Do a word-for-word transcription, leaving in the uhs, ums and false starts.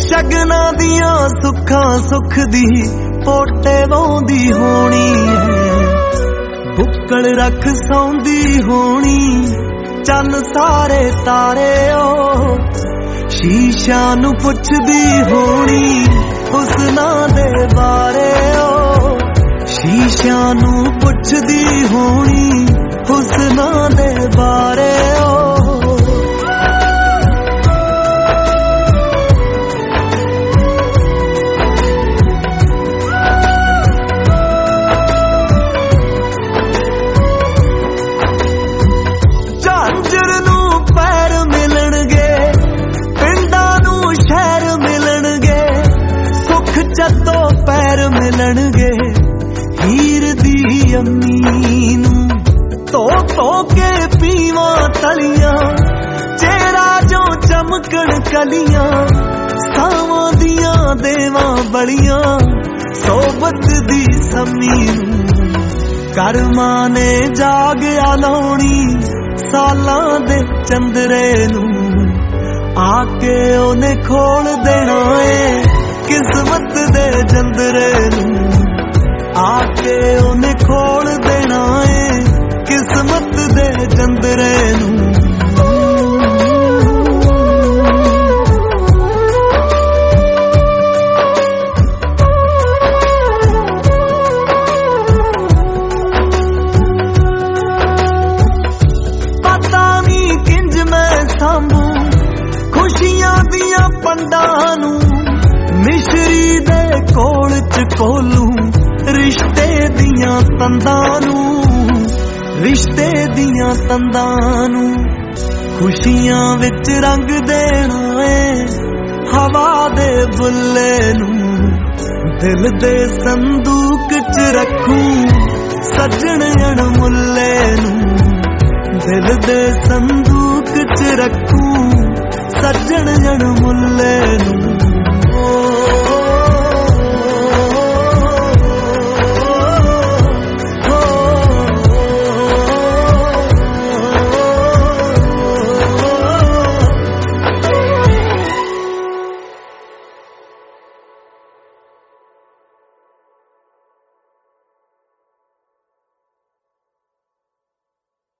शगना दियां सुखां सुख दी पोटे वाउंदी होनी है, बुक्कल रख सौंदी होनी चन्न सारे तारे ओ, शीशा नू पुछदी होनी हुस्ना दे बारे ओ, शीशा नू पुछदी होनी हुस्ना दे बारे ओ। झांझर नू पैर मिलणगे, पिंडां नू शहर मिलणगे, सुख जदों पैर मिलणगे, हीर दी अम्मी नू धो धो के पीवां तलियां, चेहरा जो चमकण कलियां, सावां दियां देवां बड़ियां, सोबत दी सम्मी नू करमां ने जाग आलाउणी, सालां दे चंदरे नू आके ओने खोल देना ए, किस्मत दे जंदरे नू आके ओने खोल देना ए, किस्मत दे जंदरे नू। खुशियां दियां पंडां नू मिश्री दे कोल च कोलू, रिश्ते दियां तंदां नू, रिश्ते दियां तंदां नू, खुशियां विच रंग देना ए हवा दे बुल्ले नू, दिल दे संदूक च रखूं सजण अणमुल्ले नू, दिल दे संदूक च रखूं सजण अणमुल्ले नू।